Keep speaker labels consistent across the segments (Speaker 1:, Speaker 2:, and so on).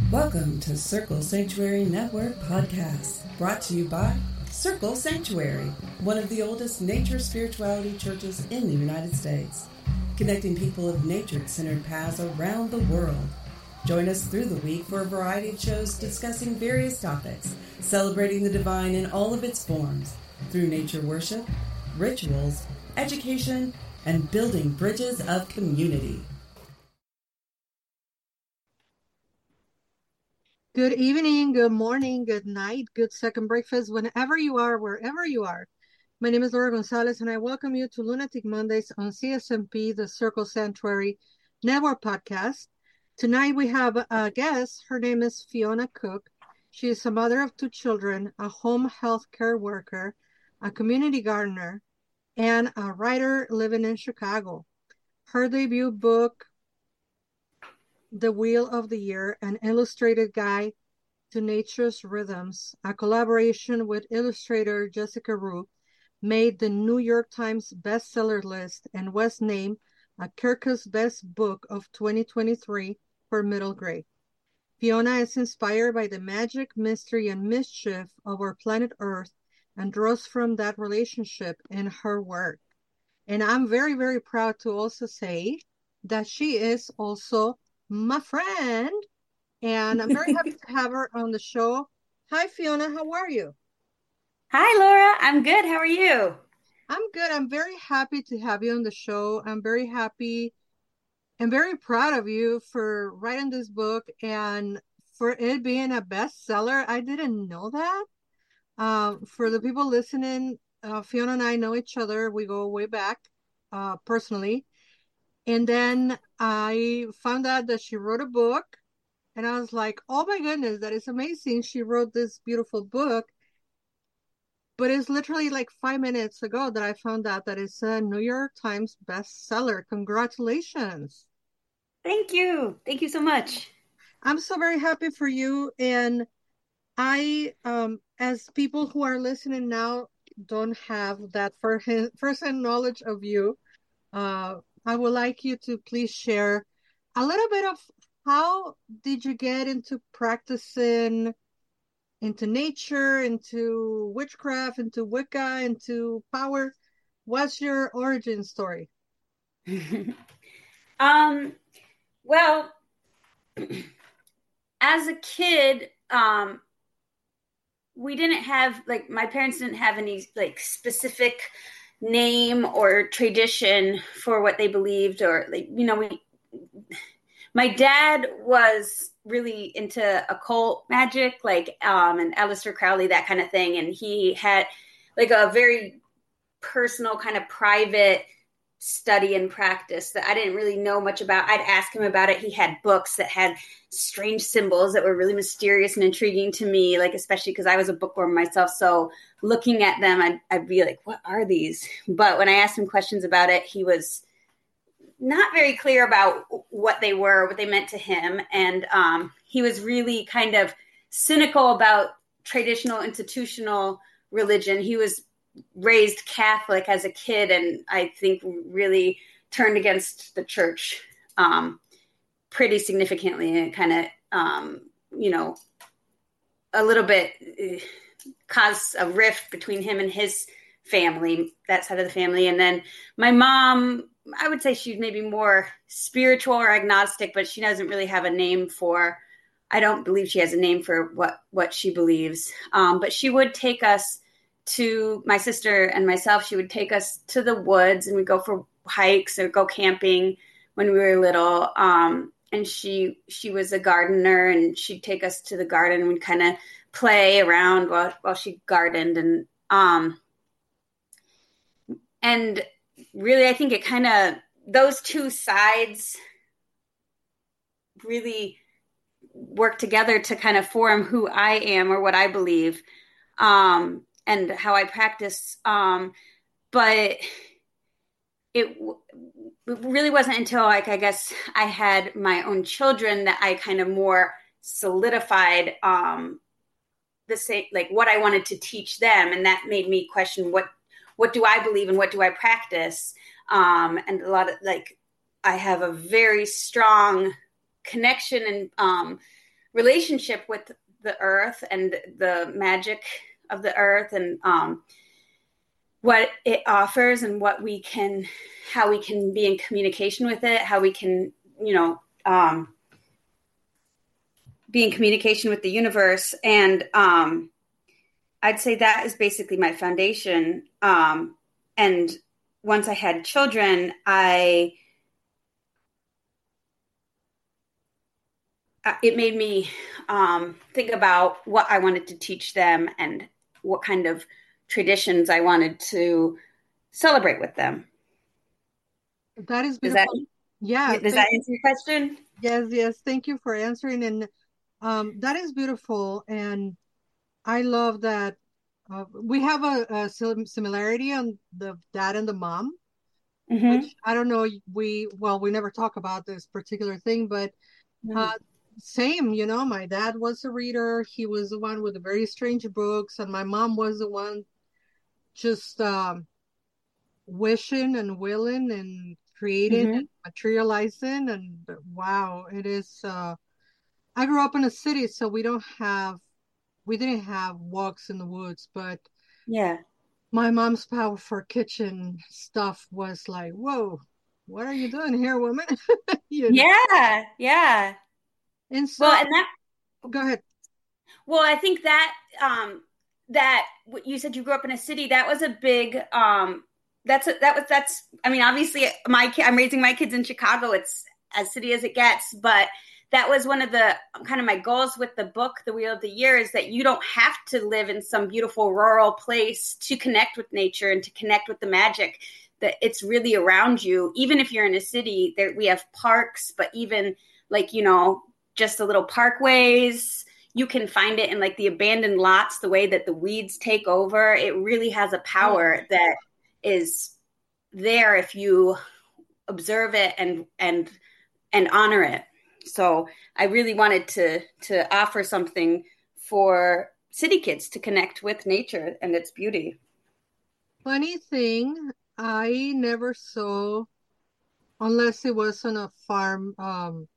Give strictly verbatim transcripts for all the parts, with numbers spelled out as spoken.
Speaker 1: Welcome to Circle Sanctuary Network Podcast, brought to you by Circle Sanctuary, one of the oldest nature spirituality churches in the United States, connecting people of nature-centered paths around the world. Join us through the week for a variety of shows discussing various topics, celebrating the divine in all of its forms, through nature worship, rituals, education, and building bridges of community.
Speaker 2: Good evening, good morning, good night, good second breakfast, whenever you are, wherever you are. My name is Laura Gonzalez, and I welcome you to Lunatic Mondays on C S M P, the Circle Sanctuary Network Podcast. Tonight we have a guest. Her name is Fiona Cook. She is a mother of two children, a home health care worker, a community gardener, and a writer living in Chicago. Her debut book, The Wheel of the Year, an illustrated guide to nature's rhythms, a collaboration with illustrator Jessica Rue, made the New York Times bestseller list and was named a Kirkus Best Book of twenty twenty-three for middle grade. Fiona is inspired by the magic, mystery, and mischief of our planet Earth and draws from that relationship in her work. And I'm very, very proud to also say that she is also my friend, and I'm very happy to have her on the show. Hi, Fiona. How are you?
Speaker 3: Hi, Laura. I'm good. How are you?
Speaker 2: I'm good. I'm very happy to have you on the show. I'm very happy and very proud of you for writing this book and for it being a bestseller. I didn't know that. Um, for the people listening, uh, Fiona and I know each other. We go way back uh, personally. And then I found out that she wrote a book, and I was like, oh my goodness, that is amazing. She wrote this beautiful book. But it's literally like five minutes ago that I found out that it's a New York Times bestseller. Congratulations.
Speaker 3: Thank you. Thank you so much.
Speaker 2: I'm so very happy for you. And I, um, as people who are listening now don't have that first-hand knowledge of you, uh, I would like you to please share a little bit of how did you get into practicing into nature, into witchcraft, into Wicca, into power? What's your origin story?
Speaker 3: um, well, as a kid, um, we didn't have, like, my parents didn't have any, like, specific name or tradition for what they believed, or, like, you know, we, my dad was really into occult magic, like, um, and Aleister Crowley, that kind of thing. And he had like a very personal kind of private study and practice that I didn't really know much about. I'd ask him about it. He had books that had strange symbols that were really mysterious and intriguing to me, like, especially because I was a bookworm myself. So looking at them, I'd, I'd be like, what are these? But when I asked him questions about it, he was not very clear about what they were, what they meant to him. And um, he was really kind of cynical about traditional institutional religion. He was raised Catholic as a kid, and I think really turned against the church um, pretty significantly, and kind of, um, you know, a little bit uh, caused a rift between him and his family, that side of the family. And then my mom, I would say she's maybe more spiritual or agnostic, but she doesn't really have a name for, I don't believe she has a name for what, what she believes. Um, but she would take us to, my sister and myself, she would take us to the woods, and we'd go for hikes or go camping when we were little. Um, and she, she was a gardener, and she'd take us to the garden, and we'd kind of play around while, while she gardened. And, um, and really, I think it kind of, those two sides really work together to kind of form who I am, or what I believe, um, and how I practice. Um, but it, w- it really wasn't until, like, I guess I had my own children that I kind of more solidified um, the same, like, what I wanted to teach them. And that made me question what, what do I believe and what do I practice? Um, and a lot of, like, I have a very strong connection and um, relationship with the earth and the magic of the earth, and um, what it offers, and what we can, how we can be in communication with it, how we can, you know, um, be in communication with the universe. And um, I'd say that is basically my foundation. Um, and once I had children, I, it made me um, think about what I wanted to teach them and what kind of traditions I wanted to celebrate with them.
Speaker 2: That is
Speaker 3: Does
Speaker 2: beautiful.
Speaker 3: that,
Speaker 2: Yeah.
Speaker 3: does that answer your question?
Speaker 2: Yes, yes. Thank you for answering. And um, that is beautiful. And I love that uh, we have a, a similarity on the dad and the mom,
Speaker 3: Mm-hmm.
Speaker 2: which I don't know. We, well, we never talk about this particular thing, but uh, same, you know, my dad was a reader. He was the one with the very strange books, and my mom was the one just um, wishing and willing and creating
Speaker 3: Mm-hmm.
Speaker 2: and materializing. And wow, it is. Uh, I grew up in a city, so we don't have, we didn't have walks in the woods, but
Speaker 3: Yeah.
Speaker 2: my mom's power for kitchen stuff was like, whoa, what are you doing here, woman? You know.
Speaker 3: Yeah. Yeah.
Speaker 2: And so,
Speaker 3: Well, and that,
Speaker 2: go ahead.
Speaker 3: well, I think that, um, that what you said, you grew up in a city, that was a big, um, that's, a, that was, that's, I mean, obviously my kid, I'm raising my kids in Chicago. It's as city as it gets, but that was one of the kind of my goals with the book, The Wheel of the Year, is that you don't have to live in some beautiful rural place to connect with nature and to connect with the magic, that it's really around you. Even if you're in a city, there we have parks, but even like, you know, just the little parkways, you can find it in like the abandoned lots, the way that the weeds take over. It really has a power
Speaker 2: Oh.
Speaker 3: that is there if you observe it and and and honor it. So I really wanted to to offer something for city kids to connect with nature and its beauty.
Speaker 2: Funny thing, I never saw, unless it was on a farm, um,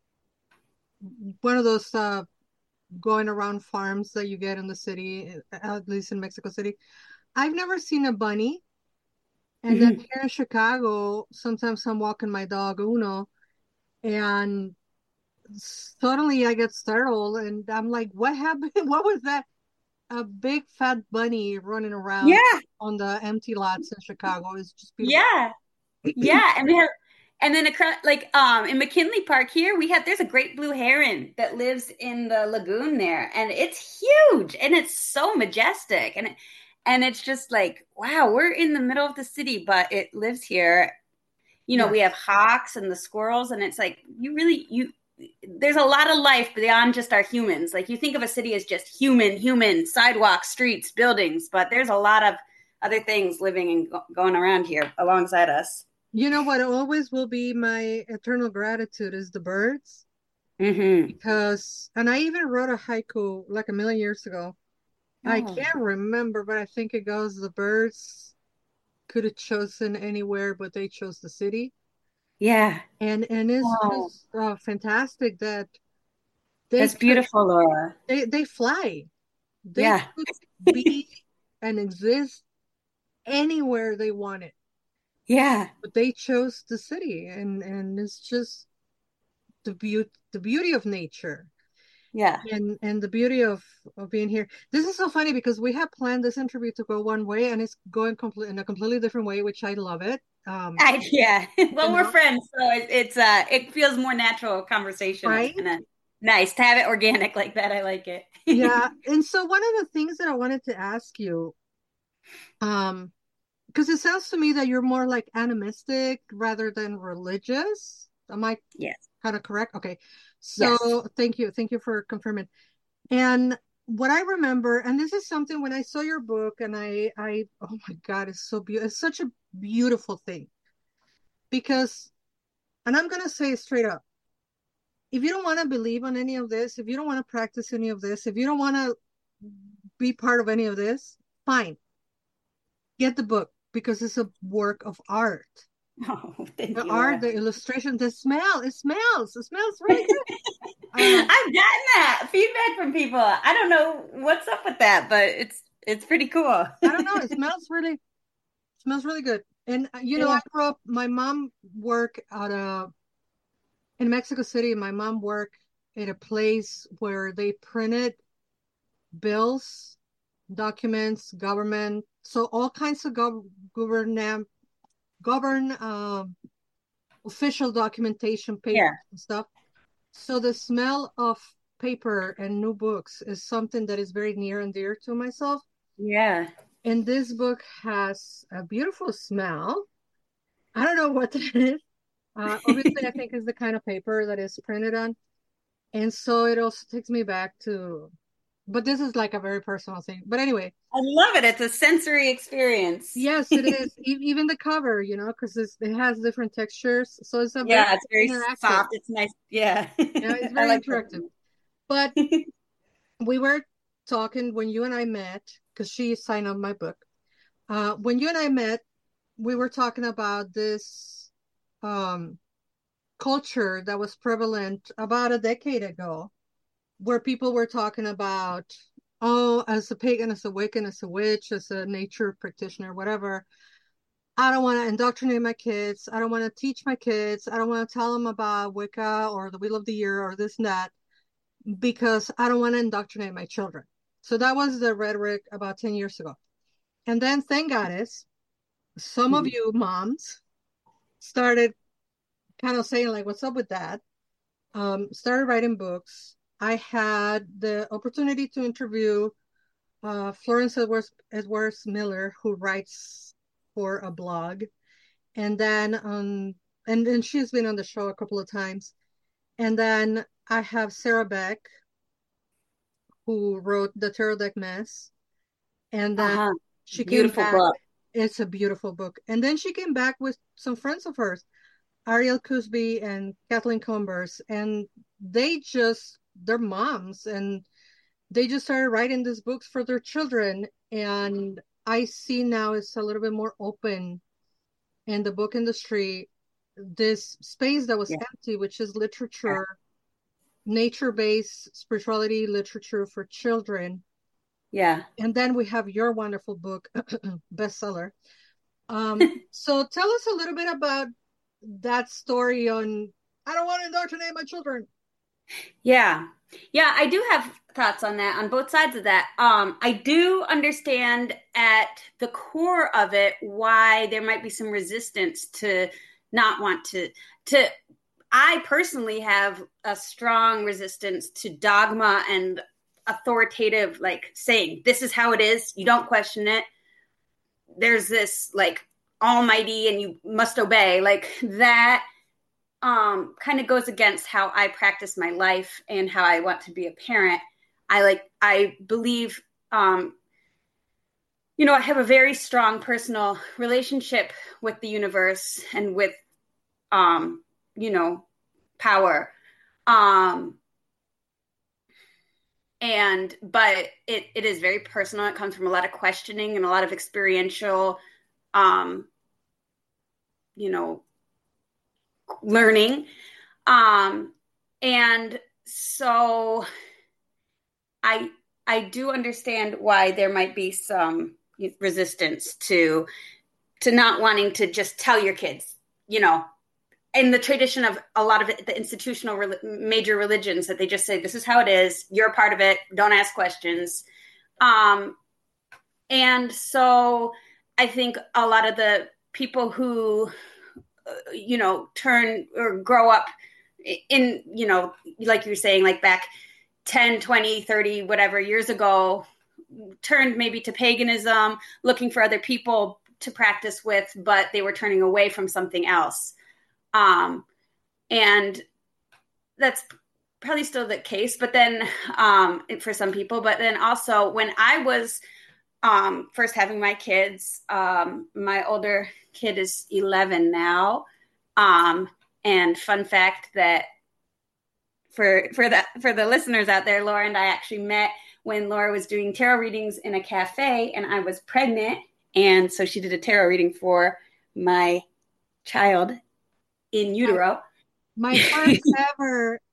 Speaker 2: one of those uh, going around farms that you get in the city, at least in Mexico City. I've never seen a bunny. And then
Speaker 3: Mm-hmm.
Speaker 2: here in Chicago, sometimes I'm walking my dog Uno, and suddenly I get startled, and I'm like, "What happened? What was that?" A big fat bunny running around
Speaker 3: Yeah,
Speaker 2: on the empty lots in Chicago. It's just beautiful.
Speaker 3: yeah, yeah. And we have, and then across, like um in McKinley Park here, we have there's a great blue heron that lives in the lagoon there, and it's huge and it's so majestic, and and it's just like, wow, we're in the middle of the city, but it lives here. You know,
Speaker 2: Yeah.
Speaker 3: we have hawks and the squirrels, and it's like you really you there's a lot of life beyond just our humans. Like you think of a city as just human, human sidewalks, streets, buildings, but there's a lot of other things living and go- going around here alongside us.
Speaker 2: You know what always will be my eternal gratitude is the birds.
Speaker 3: Mm-hmm.
Speaker 2: Because, and I even wrote a haiku like a million years ago. I
Speaker 3: Oh,
Speaker 2: can't remember, but I think it goes, the birds could have chosen anywhere, but they chose the city.
Speaker 3: yeah.
Speaker 2: And and it's
Speaker 3: Oh,
Speaker 2: just uh, fantastic that they
Speaker 3: that's
Speaker 2: could,
Speaker 3: beautiful, Laura.
Speaker 2: they they fly. They
Speaker 3: Yeah.
Speaker 2: could be and exist anywhere they wanted,
Speaker 3: Yeah.
Speaker 2: but they chose the city, and and it's just the beauty the beauty of nature.
Speaker 3: Yeah.
Speaker 2: And and the beauty of of being here. This is so funny because we have planned this interview to go one way, and it's going complete in a completely different way, which I love it. Um,
Speaker 3: I, yeah.
Speaker 2: you
Speaker 3: Well, we're
Speaker 2: know,
Speaker 3: friends, so it, it's uh, it feels more natural conversation. It's
Speaker 2: right?
Speaker 3: kind of nice to have it organic like that. I like it.
Speaker 2: Yeah. And so one of the things that I wanted to ask you, um, because it sounds to me that you're more like animistic rather than religious. Am I
Speaker 3: Yes.
Speaker 2: kind of correct? Okay.
Speaker 3: Yes.
Speaker 2: So thank you. Thank you for confirming. And what I remember, and this is something when I saw your book, and I, I, oh my God, it's so beautiful. It's such a beautiful thing because, and I'm gonna say it straight up, if you don't want to believe on any of this, if you don't want to practice any of this, if you don't want to be part of any of this, fine, get the book because it's a work of art.
Speaker 3: Oh, thank
Speaker 2: The
Speaker 3: you,
Speaker 2: art,
Speaker 3: Laura.
Speaker 2: the illustration, the smell, it smells, it smells really good. I don't know.
Speaker 3: I've gotten that feedback from people. I don't know what's up with that, but it's it's pretty cool.
Speaker 2: I don't know. It smells really smells really good. And you know,
Speaker 3: Yeah.
Speaker 2: I grew up. My mom worked at a in Mexico City. My mom worked at a place where they printed bills, documents, government, so all kinds of gov government govern um, official documentation, papers
Speaker 3: Yeah.
Speaker 2: and stuff. So the smell of paper and new books is something that is very near and dear to myself.
Speaker 3: Yeah.
Speaker 2: And this book has a beautiful smell. I don't know what that is. Uh, obviously, I think it's the kind of paper that is printed on. And so it also takes me back to, but this is like a very personal thing. But anyway,
Speaker 3: I love it. It's a sensory experience.
Speaker 2: yes, it is. E- even the cover, you know, because it has different textures. So it's a very
Speaker 3: Yeah, it's very
Speaker 2: interactive.
Speaker 3: soft. It's nice. Yeah.
Speaker 2: Yeah, it's
Speaker 3: I
Speaker 2: very
Speaker 3: like
Speaker 2: interactive. But
Speaker 3: that.
Speaker 2: we were talking when you and I met, because she signed on my book. Uh, when you and I met, we were talking about this um, culture that was prevalent about a decade ago, where people were talking about, oh, as a pagan, as a Wiccan, as a witch, as a nature practitioner, whatever. I don't want to indoctrinate my kids. I don't want to teach my kids. I don't want to tell them about Wicca or the Wheel of the Year or this and that because I don't want to indoctrinate my children. So that was the rhetoric about ten years ago. And then, thank goddess, some of you moms started kind of saying, like, what's up with that? Um, started writing books. I had the opportunity to interview uh, Florence Edwards, Edwards Miller, who writes for a blog. And then, um, and, and she's been on the show a couple of times. And then I have Sarah Beck, who wrote The Tarot Deck Mess. And then
Speaker 3: Uh-huh.
Speaker 2: she came
Speaker 3: Beautiful
Speaker 2: back.
Speaker 3: book.
Speaker 2: It's a beautiful book. And then she came back with some friends of hers, Ariel Cusby and Kathleen Combers. And they just, they're moms. And they just started writing these books for their children. And I see now it's a little bit more open in the book industry. This space that was
Speaker 3: Yeah.
Speaker 2: empty, which is literature, nature-based spirituality literature for children.
Speaker 3: Yeah.
Speaker 2: And then we have your wonderful book, bestseller. Um, so tell us a little bit about that story on, I don't want to indoctrinate my children.
Speaker 3: Yeah. Yeah, I do have thoughts on that, on both sides of that. Um, I do understand at the core of it why there might be some resistance to not want to to I personally have a strong resistance to dogma and authoritative, like saying, this is how it is. You don't question it. There's this like almighty and you must obey. Like that um, kind of goes against how I practice my life and how I want to be a parent. I like, I believe, um, you know, I have a very strong personal relationship with the universe and with, um, you know, power. Um, and, but it, it is very personal. It comes from a lot of questioning and a lot of experiential, um, you know, learning. Um, and so I, I do understand why there might be some resistance to, to not wanting to just tell your kids, you know, in the tradition of a lot of it, the institutional re- major religions, that they just say, this is how it is. You're a part of it. Don't ask questions. Um, and so I think a lot of the people who, uh, you know, turn or grow up in, you know, like you're saying, like back ten, twenty, thirty, whatever years ago, turned maybe to paganism, looking for other people to practice with, but they were turning away from something else. Um, and that's probably still the case, but then, um, for some people, but then also when I was, um, first having my kids, um, my older kid is eleven now. Um, and fun fact that for, for the, for the listeners out there, Laura and I actually met when Laura was doing tarot readings in a cafe and I was pregnant. And so she did a tarot reading for my child in utero.
Speaker 2: My, my first ever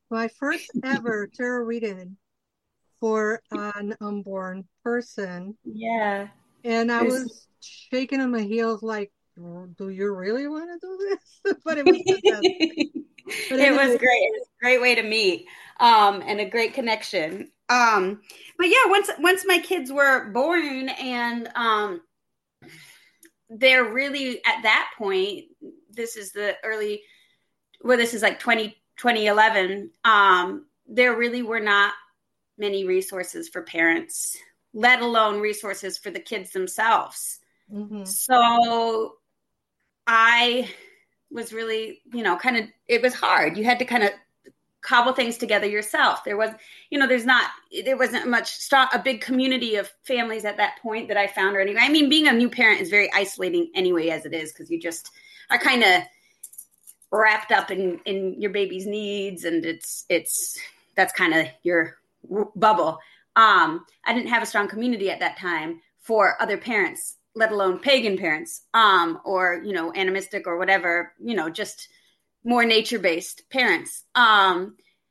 Speaker 2: my first ever tarot reading for an unborn person.
Speaker 3: Yeah.
Speaker 2: And I
Speaker 3: There's
Speaker 2: was shaking on my heels like, do you really want to do this? But it was fantastic. But
Speaker 3: it was
Speaker 2: anyway,
Speaker 3: great. It was a great way to meet, um, and a great connection. Um, but yeah, once once my kids were born, and um, they're really at that point. This is the early. Well, this is like twenty, twenty eleven. Um, there really were not many resources for parents, let alone resources for the kids themselves.
Speaker 2: mm-hmm.
Speaker 3: So I was really, you know, kind of, it was hard. You had to kind of cobble things together yourself. There was, you know, there's not, there wasn't much, strong, a big community of families at that point that I found or anything. I mean, being a new parent is very isolating anyway, as it is, because you just are kind of wrapped up in, in your baby's needs. And it's, it's, that's kind of your bubble. Um, I didn't have a strong community at that time for other parents, let alone pagan parents, um, or, you know, animistic or whatever, you know, just more nature-based parents. Um,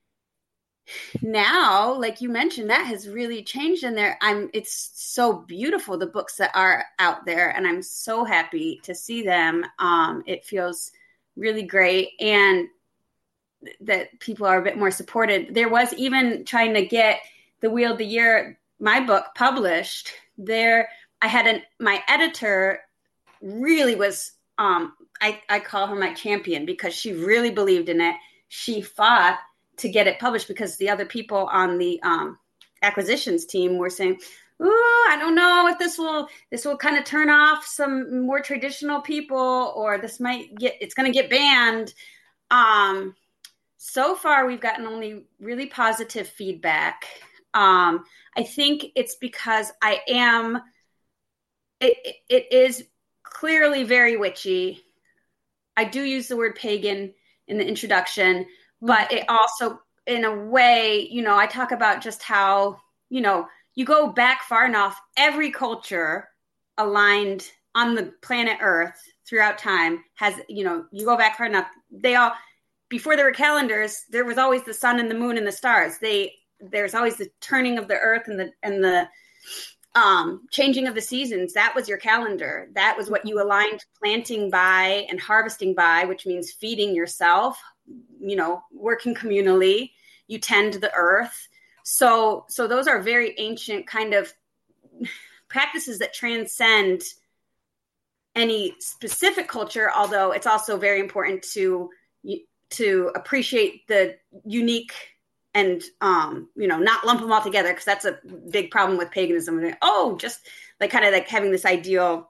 Speaker 3: now, like you mentioned, that has really changed in there. I'm, it's so beautiful, the books that are out there, and I'm so happy to see them. Um, it feels really great. And that people are a bit more supported. There was even trying to get the Wheel of the Year, my book, published. There, I had an my editor really was um I, I call her my champion because she really believed in it. She fought to get it published because the other people on the um acquisitions team were saying, "Ooh, I don't know if this will this will kind of turn off some more traditional people, or this might get it's going to get banned." Um So far, we've gotten only really positive feedback. Um, I think it's because I am, it, it is clearly very witchy. I do use the word pagan in the introduction, but it also, in a way, you know, I talk about just how, you know, you go back far enough, every culture aligned on the planet Earth throughout time has, you know, you go back far enough, they all, before there were calendars, there was always the sun and the moon and the stars. They there's always the turning of the earth and the and the um, changing of the seasons. That was your calendar. That was what you aligned planting by and harvesting by, which means feeding yourself. You know, working communally. You tend the earth. So so those are very ancient kind of practices that transcend any specific culture. Although it's also very important to to appreciate the unique and, um, you know, not lump them all together, because that's a big problem with paganism. Oh, just like kind of like having this ideal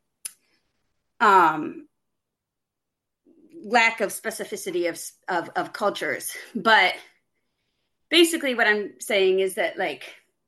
Speaker 3: um, lack of specificity of, of, of cultures. But basically what I'm saying is that, like,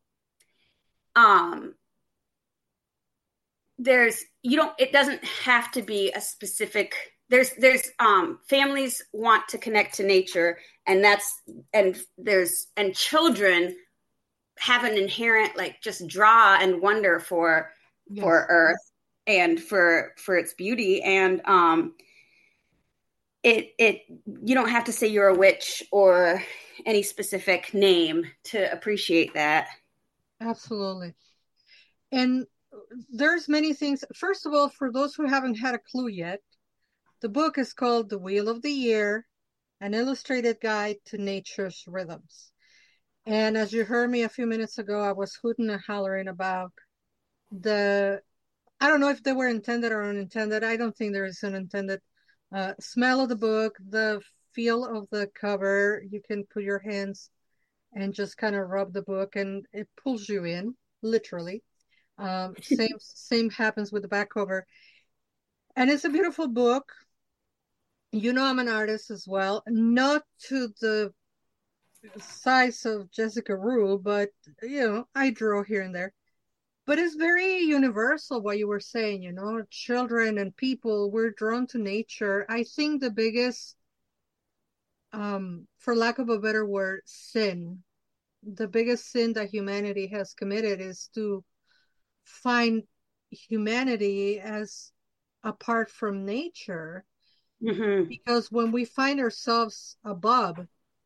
Speaker 3: um, there's, you don't, it doesn't have to be a specific There's there's um, families want to connect to nature, and that's and there's and children have an inherent like just draw and wonder for yes. for Earth and for for its beauty, and um, it it you don't have to say you're a witch or any specific name to appreciate that.
Speaker 2: Absolutely. And there's many things. First of all, for those who haven't had a clue yet, the book is called The Wheel of the Year, an illustrated guide to nature's rhythms. And as you heard me a few minutes ago, I was hooting and hollering about the, I don't know if they were intended or unintended. I don't think there is an intended uh, smell of the book, the feel of the cover. You can put your hands and just kind of rub the book and it pulls you in, literally. Um, same, same happens with the back cover. And it's a beautiful book. You know, I'm an artist as well, not to the size of Jessica Rue, but, you know, I draw here and there. But it's very universal what you were saying, you know, children and people, we're drawn to nature. I think the biggest, um, for lack of a better word, sin, the biggest sin that humanity has committed is to find humanity as apart from nature.
Speaker 3: Mm-hmm.
Speaker 2: Because when we find ourselves above,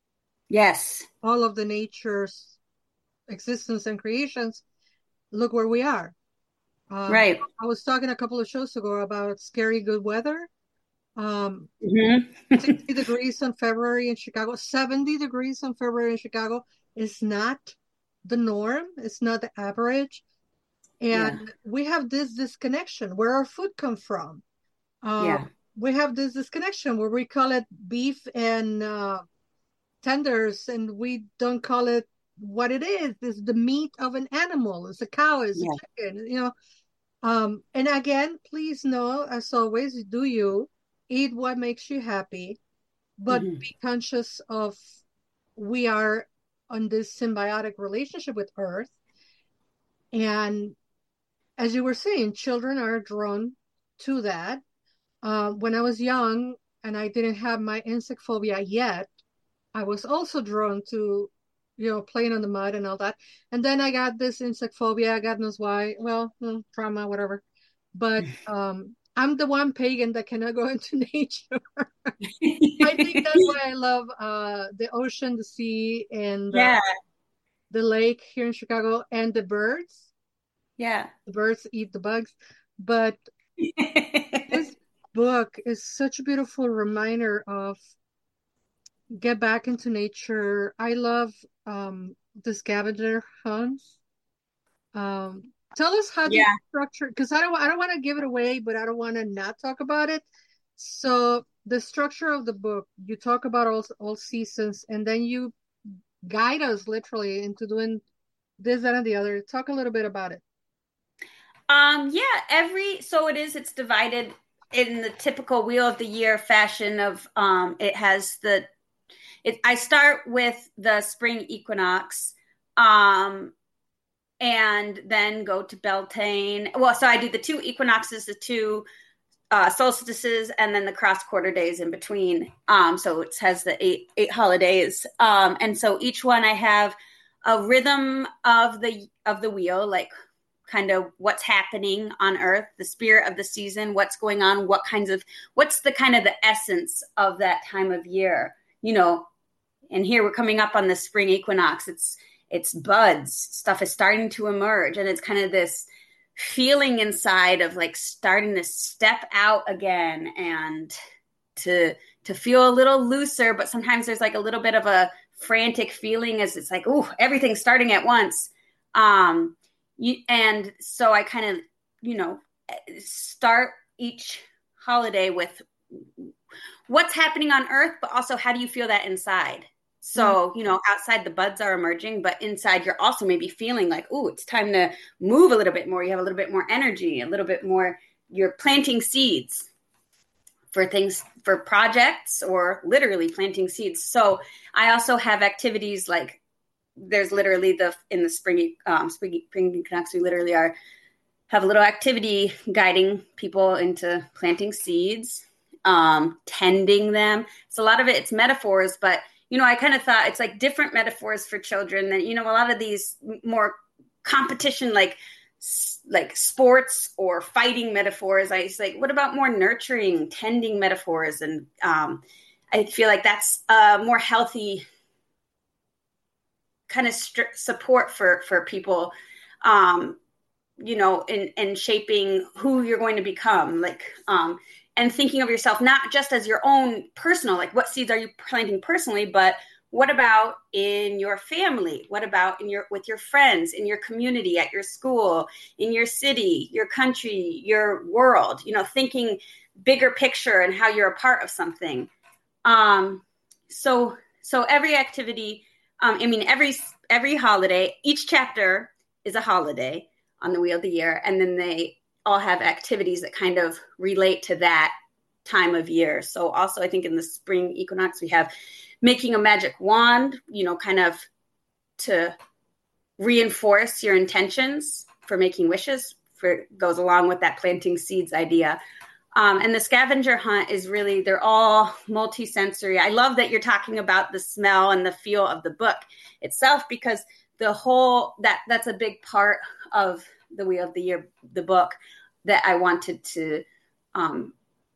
Speaker 3: Yes.
Speaker 2: All of the nature's existence and creations, look where we are. Um,
Speaker 3: Right.
Speaker 2: I was talking a couple of shows ago about scary good weather. Um,
Speaker 3: Mm-hmm.
Speaker 2: sixty degrees in February in Chicago, seventy degrees in February in Chicago is not the norm. It's not the average.
Speaker 3: Yeah.
Speaker 2: And we have this disconnection where our food come from. Uh,
Speaker 3: Yeah.
Speaker 2: we have this disconnection where we call it beef and uh, tenders, and we don't call it what it is. It's the meat of an animal. It's a cow. It's a
Speaker 3: Yeah.
Speaker 2: chicken. You know. Um, and again, please know, as always, do you eat what makes you happy, but
Speaker 3: Mm-hmm.
Speaker 2: be conscious of we are on this symbiotic relationship with Earth. And as you were saying, children are drawn to that. Uh, when I was young and I didn't have my insect phobia yet, I was also drawn to, you know, playing on the mud and all that. And then I got this insect phobia, God knows why. Well, hmm, trauma, whatever. But um, I'm the one pagan that cannot go into nature. I think that's why I love uh, the ocean, the sea, and uh,
Speaker 3: Yeah.
Speaker 2: the lake here in Chicago, and the birds.
Speaker 3: Yeah.
Speaker 2: The birds eat the bugs. But this book is such a beautiful reminder of get back into nature. I love um, the scavenger hunts. Um, tell us how do you
Speaker 3: Yeah.
Speaker 2: structure, because I don't I don't want to give it away, but I don't want to not talk about it. So the structure of the book, you talk about all all seasons, and then you guide us literally into doing this, that, and the other. Talk a little bit about it.
Speaker 3: Um, yeah, every so it is, it's divided in the typical wheel of the year fashion of um it has the it I start with the spring equinox, um, and then go to Beltane. Well, so I do the two equinoxes, the two uh, solstices, and then the cross quarter days in between. Um, so it has the eight eight holidays, um, and so each one I have a rhythm of the of the wheel, like kind of what's happening on Earth, the spirit of the season, what's going on, what kinds of what's the kind of the essence of that time of year, you know. And here we're coming up on the spring equinox. It's it's buds, stuff is starting to emerge, and it's kind of this feeling inside of like starting to step out again and to to feel a little looser, but sometimes there's like a little bit of a frantic feeling as it's like, oh, everything's starting at once. Um, you, and so I kind of, you know, start each holiday with what's happening on Earth, but also how do you feel that inside? So, you know, outside the buds are emerging, but inside you're also maybe feeling like, oh, it's time to move a little bit more. You have a little bit more energy, a little bit more, you're planting seeds for things, for projects, or literally planting seeds. So I also have activities like there's literally the, in the spring, um, spring, spring equinox, we literally are, have a little activity guiding people into planting seeds, um, tending them. So a lot of it, it's metaphors, but you know, I kind of thought it's like different metaphors for children than, you know, a lot of these more competition, like, like sports or fighting metaphors. I was like, what about more nurturing, tending metaphors? And um, I feel like that's a more healthy kind of st- support for, for people, um, you know, in, in shaping who you're going to become, like, um, and thinking of yourself, not just as your own personal, like what seeds are you planting personally, but what about in your family? What about in your, with your friends, in your community, at your school, in your city, your country, your world, you know, thinking bigger picture and how you're a part of something. Um, so, so every activity, um, I mean, every, every holiday, each chapter is a holiday on the wheel of the year. And then they all have activities that kind of relate to that time of year. So also I think in the spring equinox, we have making a magic wand, you know, kind of to reinforce your intentions for making wishes, for goes along with that planting seeds idea. Um, and the scavenger hunt is really, they're all multi-sensory. I love that you're talking about the smell and the feel of the book itself, because the whole, that that's a big part of the Wheel of the Year, the book, that I wanted to um,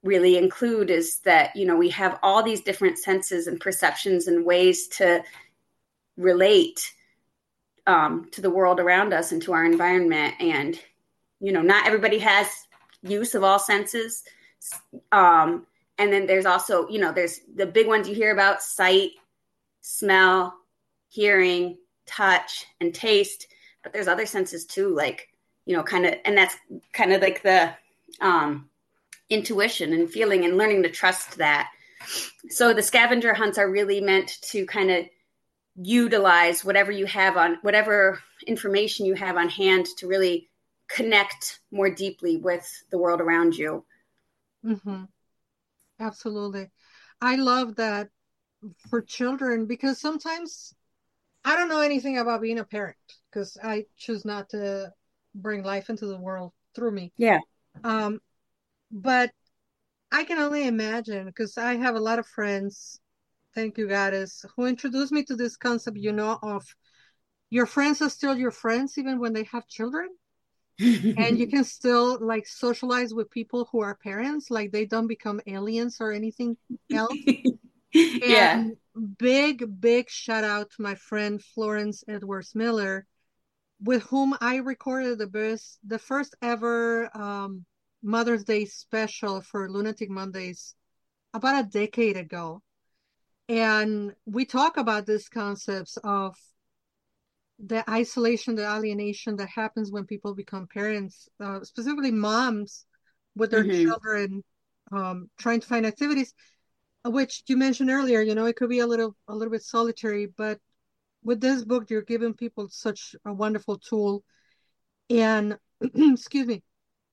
Speaker 3: really include is that, you know, we have all these different senses and perceptions and ways to relate um, to the world around us and to our environment. And, you know, not everybody has use of all senses. Um, and then there's also, you know, there's the big ones you hear about: sight, smell, hearing, touch, and taste. But there's other senses too, like, you know, kind of, and that's kind of like the um, intuition and feeling and learning to trust that. So the scavenger hunts are really meant to kind of utilize whatever you have on, whatever information you have on hand to really connect more deeply with the world around you.
Speaker 2: Mm-hmm. Absolutely. I love that for children, because sometimes I don't know anything about being a parent because I choose not to bring life into the world through me.
Speaker 3: Yeah.
Speaker 2: Um, but I can only imagine, because I have a lot of friends, thank you, Goddess, who introduced me to this concept, you know, of your friends are still your friends even when they have children. And you can still like socialize with people who are parents, like they don't become aliens or anything else.
Speaker 3: Yeah.
Speaker 2: And big, big shout out to my friend Florence Edwards Miller, with whom I recorded the best, the first ever um, Mother's Day special for Lunatic Mondays about a decade ago. And we talk about these concepts of the isolation, the alienation that happens when people become parents, uh, specifically moms with their
Speaker 3: Mm-hmm.
Speaker 2: children, um, trying to find activities, which you mentioned earlier. You know, it could be a little, a little bit solitary, but with this book, you're giving people such a wonderful tool, and excuse me,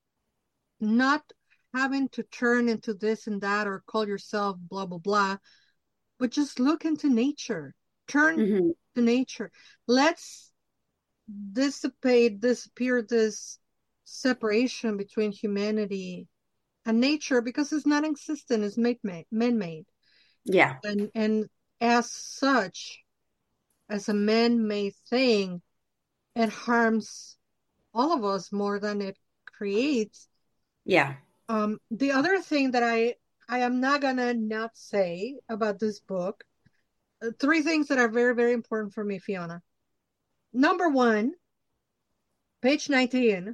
Speaker 2: not having to turn into this and that or call yourself blah blah blah, but just look into nature. Turn
Speaker 3: Mm-hmm.
Speaker 2: to nature. Let's dissipate, disappear this separation between humanity and nature, because it's not existent, it's made-made, man-made.
Speaker 3: Yeah.
Speaker 2: And and as such, as a man-made thing, it harms all of us more than it creates.
Speaker 3: Yeah.
Speaker 2: Um, the other thing that I I am not gonna not say about this book, uh, three things that are very, very important for me, Fiona. Number one, page nineteen,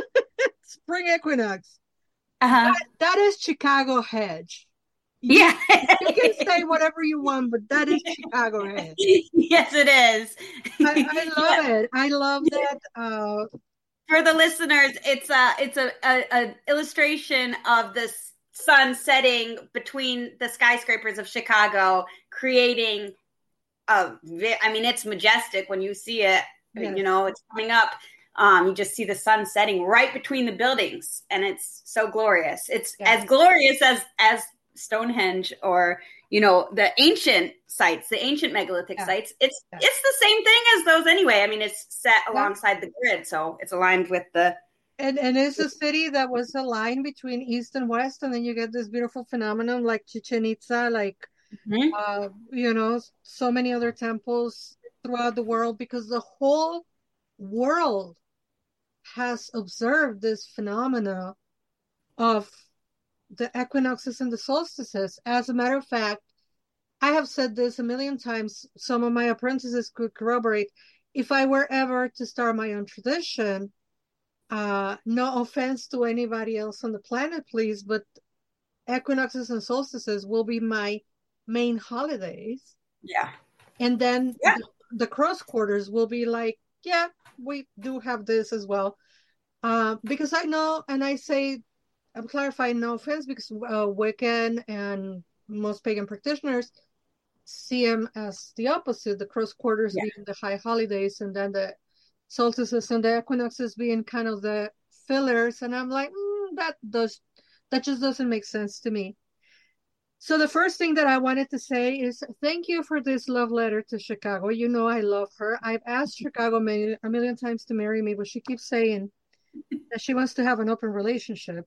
Speaker 2: spring equinox.
Speaker 3: Uh-huh.
Speaker 2: That, that is Chicago hedge. You,
Speaker 3: Yeah.
Speaker 2: you can say whatever you want, but that is Chicago hedge.
Speaker 3: Yes, it is.
Speaker 2: I, I love
Speaker 3: Yeah.
Speaker 2: it. I love that. Uh,
Speaker 3: For the listeners, it's a it's a, a, a illustration of the sun setting between the skyscrapers of Chicago, creating a. I mean, it's majestic when you see it.
Speaker 2: yes.
Speaker 3: You know, it's coming up. Um, you just see the sun setting right between the buildings, and it's so glorious. It's
Speaker 2: Yes.
Speaker 3: as glorious as as Stonehenge, or, you know, the ancient sites, the ancient megalithic
Speaker 2: Yeah.
Speaker 3: sites. It's
Speaker 2: Yeah.
Speaker 3: it's the same thing as those anyway. I mean, it's set
Speaker 2: Yeah.
Speaker 3: alongside the grid, so it's aligned with the.
Speaker 2: And and it's a city that was a line between east and west, and then you get this beautiful phenomenon like Chichen Itza, like
Speaker 3: Mhm.
Speaker 2: uh, you know, so many other temples throughout the world, because the whole world has observed this phenomena of the equinoxes and the solstices. As a matter of fact, I have said this a million times. Some of my apprentices could corroborate. If I were ever to start my own tradition, uh, no offense to anybody else on the planet, please, but equinoxes and solstices will be my main holidays.
Speaker 3: Yeah.
Speaker 2: And then
Speaker 3: Yeah.
Speaker 2: the, the cross quarters will be like, yeah, we do have this as well. Uh, because I know, and I say, I'm clarifying, no offense, because uh, Wiccan and most pagan practitioners see them as the opposite, the cross quarters
Speaker 3: Yeah.
Speaker 2: being the high holidays, and then the solstices and the equinoxes being kind of the fillers. And I'm like, mm, that does, that just doesn't make sense to me. So the first thing that I wanted to say is thank you for this love letter to Chicago. You know I love her. I've asked Chicago many, a million times to marry me, but she keeps saying that she wants to have an open relationship.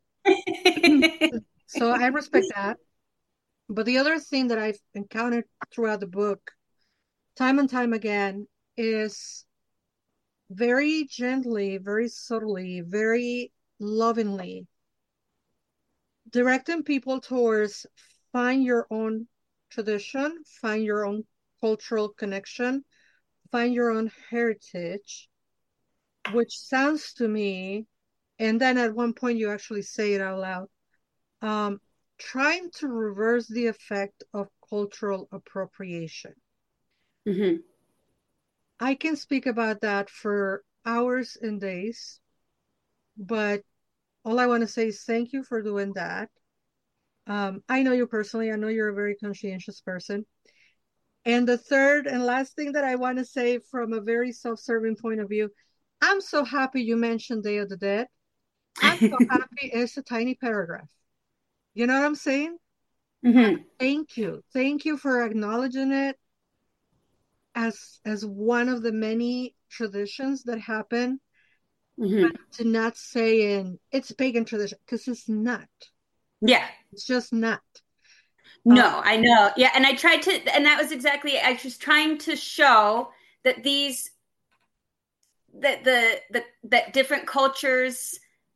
Speaker 2: So I respect that. But the other thing that I've encountered throughout the book, time and time again, is very gently, very subtly, very lovingly, directing people towards find your own tradition, find your own cultural connection, find your own heritage, which sounds to me, and then at one point you actually say it out loud, um, trying to reverse the effect of cultural appropriation.
Speaker 3: Mm-hmm.
Speaker 2: I can speak about that for hours and days, but all I want to say is thank you for doing that. Um, I know you personally. I know you're a very conscientious person. And the third and last thing that I want to say from a very self-serving point of view, I'm so happy you mentioned Day of the Dead. I'm so happy it's a tiny paragraph. You know what I'm saying?
Speaker 3: Mm-hmm.
Speaker 2: Thank you. Thank you for acknowledging it as as one of the many traditions that happen,
Speaker 3: Mm-hmm.
Speaker 2: but to not say in it's pagan tradition, because it's not.
Speaker 3: Yeah.
Speaker 2: It's just not. Uh,
Speaker 3: No, I know. Yeah, and I tried to, and that was exactly, I was trying to show that these, that the, the, that different cultures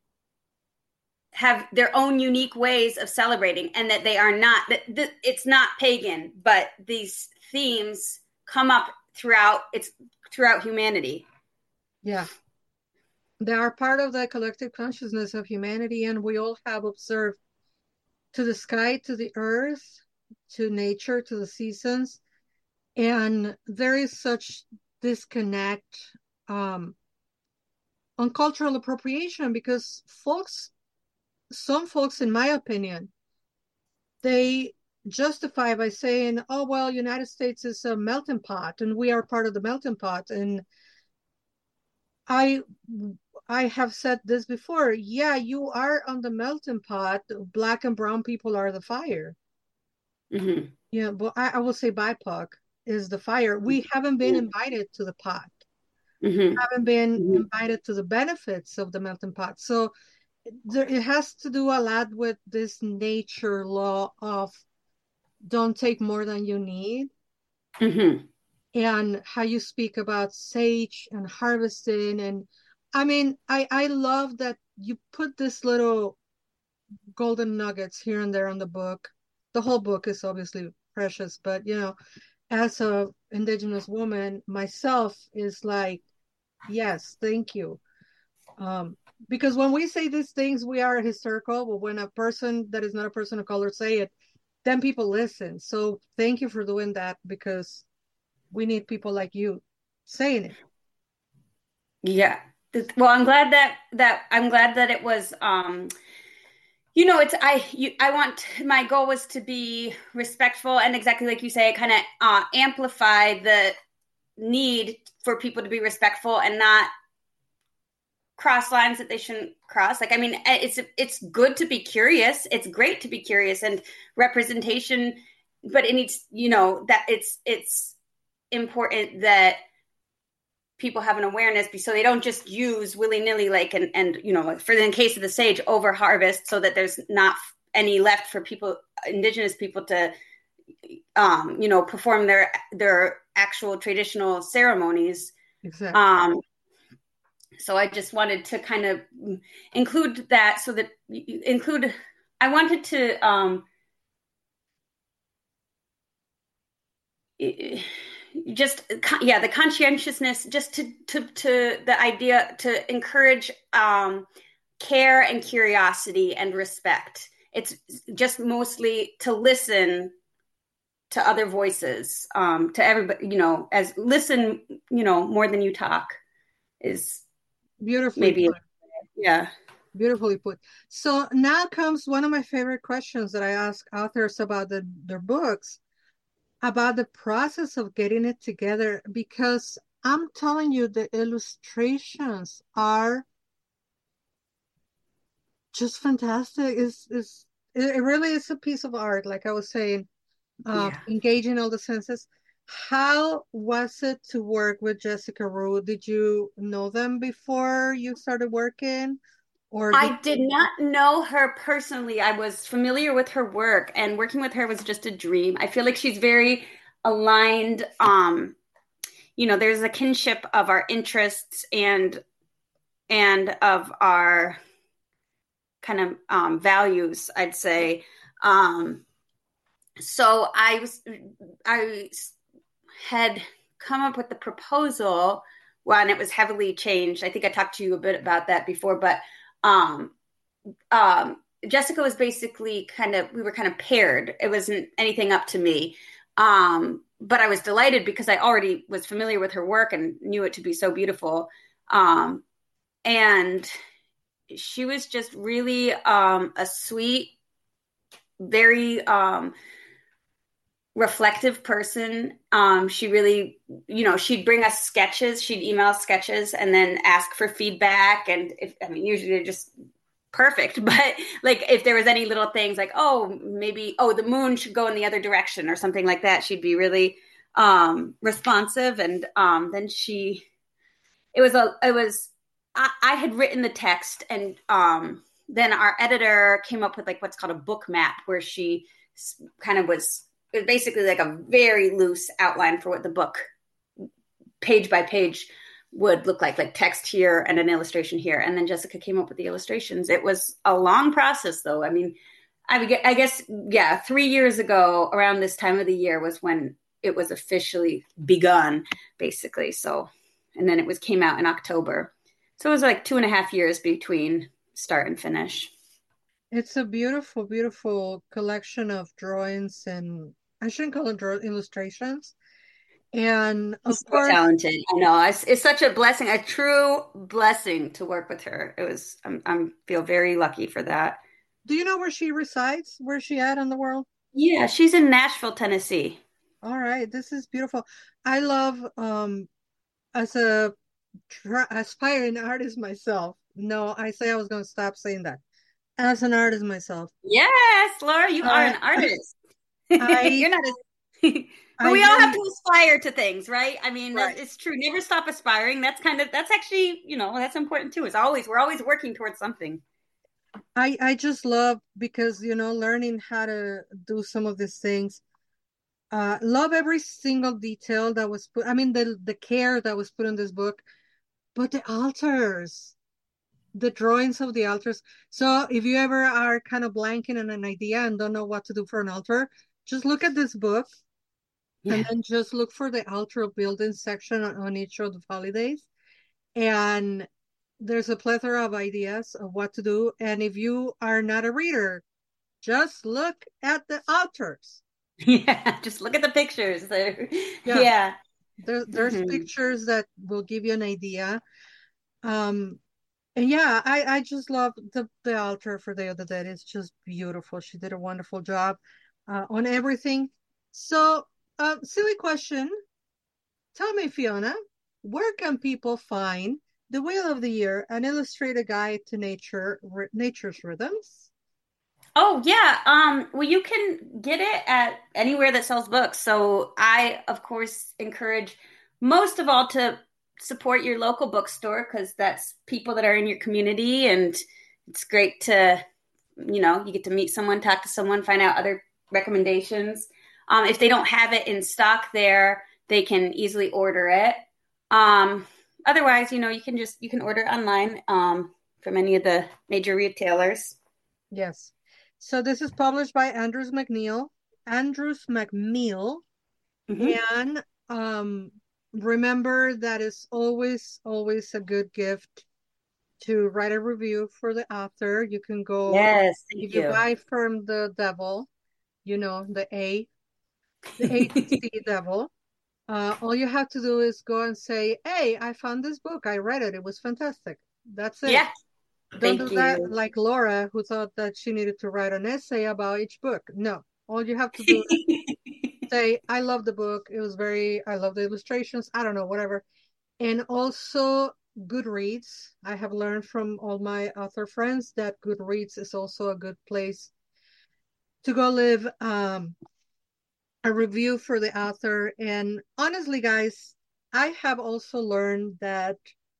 Speaker 3: have their own unique ways of celebrating, and that they are not, that, that it's not pagan, but these themes come up throughout, it's throughout humanity.
Speaker 2: yeah. They are part of the collective consciousness of humanity, and we all have observed to the sky, to the earth, to nature, to the seasons. And there is such disconnect um, on cultural appropriation because folks, some folks, in my opinion, they justify by saying, oh, well, United States is a melting pot and we are part of the melting pot. And I I have said this before. Yeah, you are on the melting pot. Black and brown people are the fire.
Speaker 3: Mm-hmm.
Speaker 2: Yeah, but I, I will say B I P O C is the fire. We haven't been invited to the pot.
Speaker 3: Mm-hmm.
Speaker 2: Haven't been
Speaker 3: Mm-hmm.
Speaker 2: invited to the benefits of the melting pot. So there, it has to do a lot with this nature law of don't take more than you need.
Speaker 3: Mm-hmm.
Speaker 2: And how you speak about sage and harvesting. And I mean, I, I love that you put this little golden nuggets here and there on the book. The whole book is obviously precious, but you know, as a indigenous woman myself is like, yes, thank you. Um, because when we say these things, we are hysterical, but when a person that is not a person of color say it, then people listen. So thank you for doing that because we need people like you saying it.
Speaker 3: Yeah. Well, I'm glad that that I'm glad that it was um you know, it's I you, I want my goal was to be respectful and exactly like you say, kind of uh amplify the need for people to be respectful and not cross lines that they shouldn't cross. Like, I mean, it's it's good to be curious. It's great to be curious and representation, but it needs, you know, that it's it's important that people have an awareness so they don't just use willy-nilly, like, and, and you know, like for the in case of the sage, over harvest so that there's not any left for people, indigenous people to, um, you know, perform their their actual traditional ceremonies.
Speaker 2: Exactly.
Speaker 3: Um, so I just wanted to kind of include that so that include, I wanted to, um, just yeah the conscientiousness, just to to to the idea to encourage um care and curiosity and respect. It's just mostly to listen to other voices, um to everybody, you know, as listen, you know, more than you talk is
Speaker 2: Beautifully
Speaker 3: maybe
Speaker 2: put.
Speaker 3: Yeah,
Speaker 2: Beautifully put. So now comes one of my favorite questions that I ask authors about the, their books, about the process of getting it together, because I'm telling you, the illustrations are just fantastic. It's, it's, it really is a piece of art, like I was saying, uh,
Speaker 3: yeah.
Speaker 2: engaging all the senses. How was it to work with Jessica Rue? Did you know them before you started working? Or did
Speaker 3: I did not know her personally. I was familiar with her work, and working with her was just a dream. I feel like she's very aligned. Um, you know, there's a kinship of our interests and and of our kind of um, values, I'd say. Um, so I was, I had come up with the proposal when it was heavily changed. I think I talked to you a bit about that before, but um, um, Jessica was basically kind of, we were kind of paired. It wasn't anything up to me. Um, but I was delighted because I already was familiar with her work and knew it to be so beautiful. Um, and she was just really um, a sweet, very um, reflective person. Um, she really, you know, she'd bring us sketches, she'd email sketches and then ask for feedback. And if, I mean, usually they're just perfect, but like if there was any little things like, oh, maybe, oh, the moon should go in the other direction or something like that, she'd be really um, responsive. And um, then she, it was a, it was, I, I had written the text and um, then our editor came up with like what's called a book map where she kind of was, it was basically like a very loose outline for what the book page by page would look like, like text here and an illustration here. And then Jessica came up with the illustrations. It was a long process though. I mean, I, I guess, yeah, three years ago around this time of the year was when it was officially begun basically. So, and then it was came out in October. So it was like two and a half years between start and finish.
Speaker 2: It's a beautiful, beautiful collection of drawings and I shouldn't call it draw illustrations. And of
Speaker 3: She's so
Speaker 2: course,
Speaker 3: talented. I know it's, it's such a blessing, a true blessing to work with her. It was, I'm, I'm feel very lucky for that.
Speaker 2: do you know where she resides? Where's she at in the world?
Speaker 3: Yeah, she's in Nashville, Tennessee.
Speaker 2: All right, this is beautiful. I love um as a tr- aspiring artist myself. No, I say I was going to stop saying that. As an artist myself,
Speaker 3: Yes, Laura, you are
Speaker 2: uh,
Speaker 3: an artist.
Speaker 2: I
Speaker 3: You're not a, but
Speaker 2: I
Speaker 3: we all have
Speaker 2: really
Speaker 3: to aspire to things, right? I mean, that
Speaker 2: right.
Speaker 3: it's true. Never stop aspiring. That's kind of that's actually, you know, that's important too. It's always we're always working towards something.
Speaker 2: I I just love because you know learning how to do some of these things. Uh, love every single detail that was put. I mean the the care that was put in this book, but the altars, the drawings of the altars. So if you ever are kind of blanking on an idea and don't know what to do for an altar, just look at this book and
Speaker 3: Yeah.
Speaker 2: then just look for the altar building section on, on each of the holidays. And there's a plethora of ideas of what to do. And if you are not a reader, just look at the altars.
Speaker 3: Yeah, just look at the pictures. There.
Speaker 2: Yeah,
Speaker 3: Yeah.
Speaker 2: there, there's
Speaker 3: Hmm.
Speaker 2: pictures that will give you an idea. Um, and yeah, I, I just love the, the altar for Day of the Dead. It's just beautiful. She did a wonderful job uh, on everything. So, uh, silly question. Tell me, Fiona, where can people find The Wheel of the Year, an illustrated guide to nature, r- nature's rhythms?
Speaker 3: Oh yeah. Um, well, you can get it at anywhere that sells books. So I, of course, encourage most of all to support your local bookstore because that's people that are in your community, and it's great to, you know, you get to meet someone, talk to someone, find out other recommendations. Um, if they don't have it in stock there, they can easily order it. Um, otherwise, you know, you can just you can order online um, from any of the major retailers.
Speaker 2: Yes. So this is published by Andrews McNeil, Andrews McMeel,
Speaker 3: Hmm.
Speaker 2: and um, remember that it's always, always a good gift to write a review for the author. You can go
Speaker 3: Yes, thank
Speaker 2: if you
Speaker 3: you.
Speaker 2: buy from the devil, you know, the A, the A to C devil. Uh, all you have to do is go and say, "Hey, I found this book. I read it. It was fantastic." That's it.
Speaker 3: Yeah,
Speaker 2: Don't do
Speaker 3: thank
Speaker 2: that
Speaker 3: you.
Speaker 2: like Laura, who thought that she needed to write an essay about each book. No, all you have to do is say, "I love the book. It was very, I love the illustrations. I don't know, whatever." And also Goodreads. I have learned from all my author friends that Goodreads is also a good place to go leave um, a review for the author. And honestly, guys, I have also learned that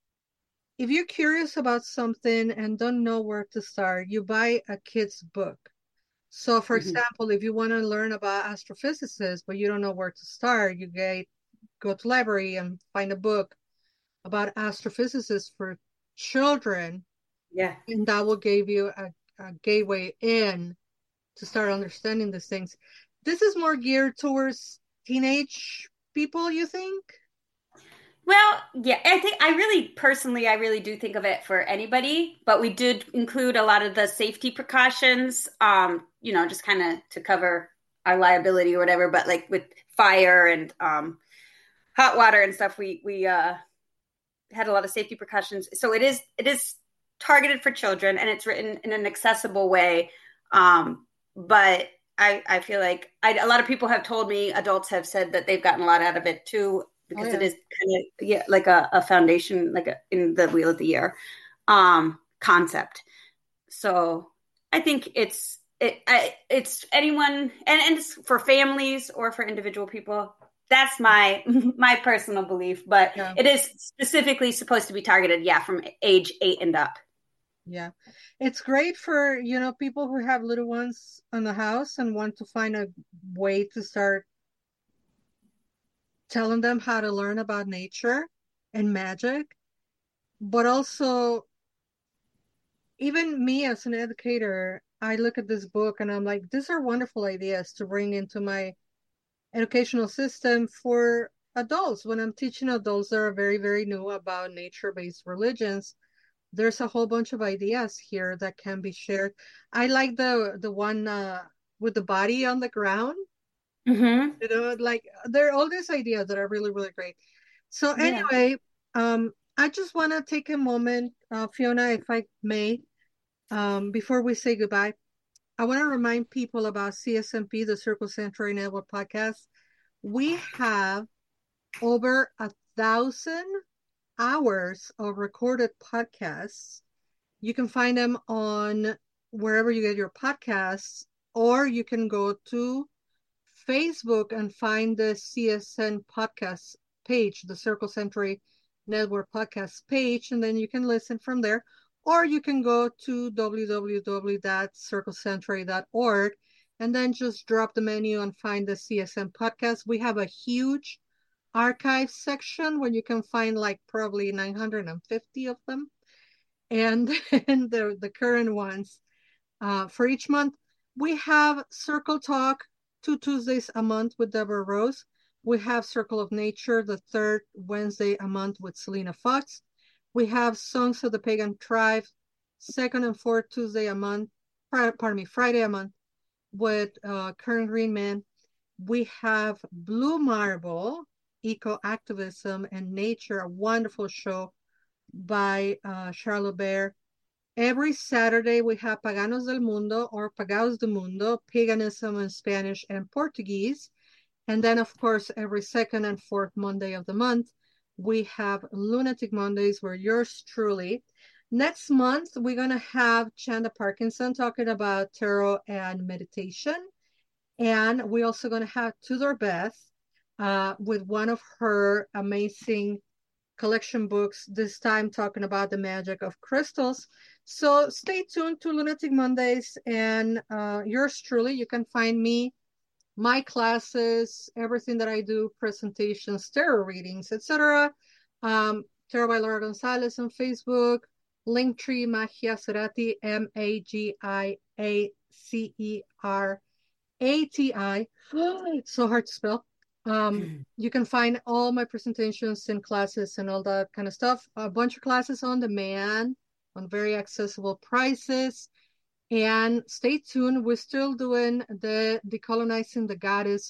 Speaker 2: if you're curious about something and don't know where to start, you buy a kid's book. So, for
Speaker 3: Mhm.
Speaker 2: example, if you want to learn about astrophysicists, but you don't know where to start, you get, go to library and find a book about astrophysicists for children,
Speaker 3: Yeah.
Speaker 2: and that will give you a, a gateway in to start understanding these things. This is more geared towards teenage people, you think?
Speaker 3: Well, yeah, I think I really personally, I really do think of it for anybody, but we did include a lot of the safety precautions, um, you know, just kind of to cover our liability or whatever. But like with fire and um, hot water and stuff, we we uh, had a lot of safety precautions. So it is it is targeted for children, and it's written in an accessible way. Um, but I I feel like I, a lot of people have told me, adults have said that they've gotten a lot out of it too, because
Speaker 2: Oh, yeah.
Speaker 3: it is kind of yeah, like a, a foundation, like a, in the Wheel of the Year um, concept. So I think it's it I, it's anyone, and, and it's for families or for individual people. That's my my personal belief, but
Speaker 2: Yeah.
Speaker 3: it is specifically supposed to be targeted, yeah, from age eight and up.
Speaker 2: Yeah. It's great for, you know, people who have little ones in the house and want to find a way to start telling them how to learn about nature and magic. But also, even me as an educator, I look at this book and I'm like, these are wonderful ideas to bring into my educational system for adults. When I'm teaching adults that are very, very new about nature-based religions, there's a whole bunch of ideas here that can be shared. I like the the one uh, with the body on the ground.
Speaker 3: Mm-hmm.
Speaker 2: You know, like there are all these ideas that are really, really great. So
Speaker 3: Yeah.
Speaker 2: anyway, um, I just want to take a moment, uh, Fiona, if I may, um, before we say goodbye. I want to remind people about C S M P, the Circle Sanctuary Network podcast. We have over a thousand hours of recorded podcasts. You can find them on wherever you get your podcasts, or you can go to Facebook and find the C S N podcast page, the Circle Sanctuary Network podcast page, and then you can listen from there. Or you can go to w w w dot circle sanctuary dot org and then just drop the menu and find the C S N podcast. We have a huge archive section where you can find like probably nine hundred fifty of them. And, and the, the current ones uh, for each month. We have Circle Talk, two Tuesdays a month with Deborah Rose. We have Circle of Nature, the third Wednesday a month with Selena Fox. We have Songs of the Pagan Tribe, second and fourth Tuesday a month, pardon me, Friday a month with uh, Karen Greenman. We have Blue Marble, Eco Activism and Nature, a wonderful show by uh, Charlotte Bear. Every Saturday, we have Paganos del Mundo or Pagaos del Mundo, paganism in Spanish and Portuguese. And then, of course, every second and fourth Monday of the month, we have Lunatic Mondays, where yours truly. Next month, we're going to have Chanda Parkinson talking about tarot and meditation. And we're also going to have Tudor Beth uh, with one of her amazing collection books, this time talking about the magic of crystals. So stay tuned to Lunatic Mondays, and uh, yours truly. You can find me, my classes, everything that I do, presentations, tarot readings, et cetera. Um, Tarot by Laura Gonzalez on Facebook, Linktree Magia Cerati, M A G I A C E R A T I. It's so hard to spell. Um, you can find all my presentations and classes and all that kind of stuff. A bunch of classes on demand on very accessible prices. And stay tuned. We're still doing the Decolonizing the Goddess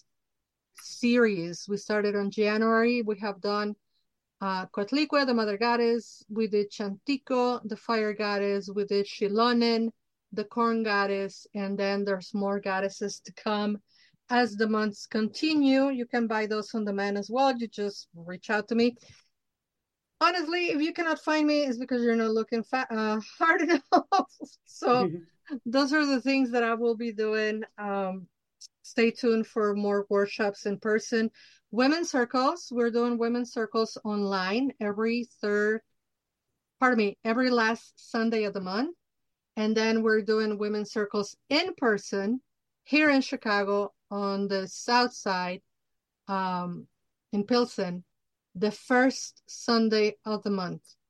Speaker 2: series. We started on January. We have done uh, Coatlicue, the Mother Goddess. We did Chantico, the Fire Goddess. We did Shilonen, the Corn Goddess. And then there's more goddesses to come. As the months continue, you can buy those on demand as well. You just reach out to me. Honestly, if you cannot find me, it's because you're not looking fa- uh, hard enough. So those are the things that I will be doing. Um, stay tuned for more workshops in person. Women's circles. We're doing women's circles online every third, pardon me, every last Sunday of the month. And then we're doing women's circles in person here in Chicago on the south side, um, in Pilsen, the first Sunday of the month.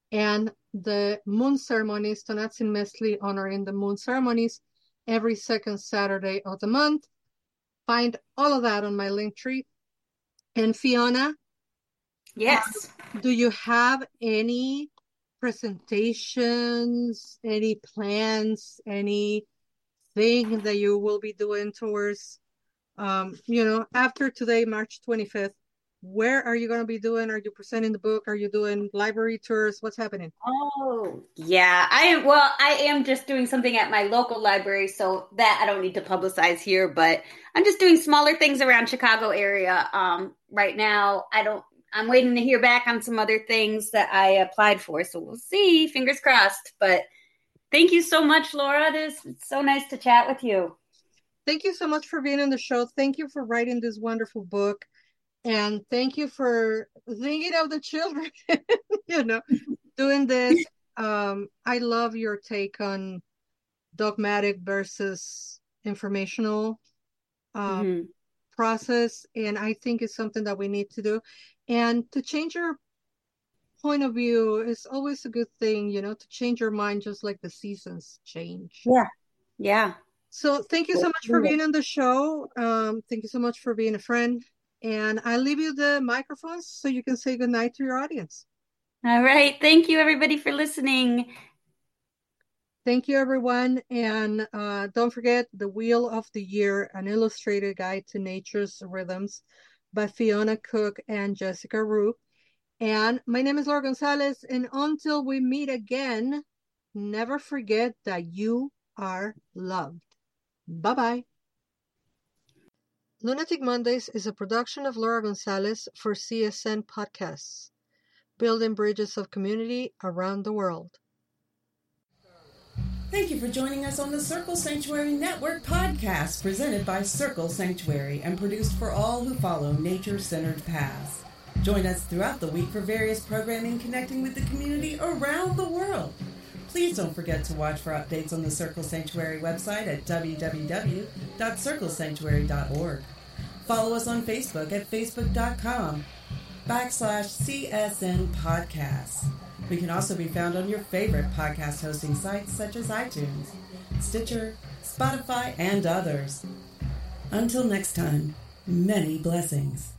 Speaker 2: and the moon ceremonies, Tonatzin Mesli, honoring the moon ceremonies every second Saturday of the month. Find all of that on my link tree. And Fiona,
Speaker 3: yes.
Speaker 2: Uh, do you have any presentations, any plans, any thing that you will be doing towards, um, you know, after today, March twenty-fifth? Where are you going to be doing? Are you presenting the book? Are you doing library tours? What's happening?
Speaker 3: Oh, yeah. I well, I am just doing something at my local library, so that I don't need to publicize here, but I'm just doing smaller things around Chicago area. Um, right now, I don't I'm waiting to hear back on some other things that I applied for, so we'll see. Fingers crossed. But thank you so much, Laura. It is it's so nice to chat with you.
Speaker 2: Thank you so much for being on the show. Thank you for writing this wonderful book. And thank you for thinking of the children, you know, doing this. Um, I love your take on dogmatic versus informational uh, mm-hmm. process. And I think it's something that we need to do. And to change your point of view is always a good thing, you know, to change your mind just like the seasons change.
Speaker 3: Yeah. Yeah.
Speaker 2: So thank you so much for being on the show. Um, thank you so much for being a friend. And I leave you the microphones so you can say goodnight to your audience.
Speaker 3: All right. Thank you, everybody, for listening.
Speaker 2: Thank you, everyone. And uh, don't forget The Wheel of the Year, an illustrated guide to nature's rhythms by Fiona Cook and Jessica Rue. And my name is Laura Gonzalez. And until we meet again, never forget that you are loved. Bye-bye. Lunatic Mondays is a production of Laura Gonzalez for C S N Podcasts, building bridges of community around the world.
Speaker 1: Thank you for joining us on the Circle Sanctuary Network podcast, presented by Circle Sanctuary and produced for all who follow nature-centered paths. Join us throughout the week for various programming connecting with the community around the world. Please don't forget to watch for updates on the Circle Sanctuary website at w w w dot circle sanctuary dot org. Follow us on Facebook at facebook.com backslash CSN Podcasts. We can also be found on your favorite podcast hosting sites such as iTunes, Stitcher, Spotify, and others. Until next time, many blessings.